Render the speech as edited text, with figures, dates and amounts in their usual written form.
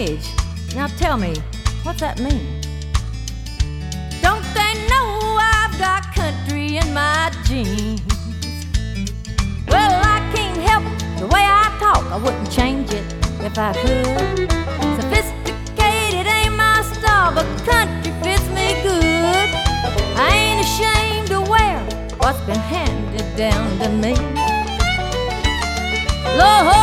image. Now tell me, what's that mean? Don't they know I've got country in my jeans? Well, I can't help the way I talk. I wouldn't change it if I could. Sophisticated ain't my style, but country fits me good. I ain't ashamed to wear what's been handed down to me. Lord,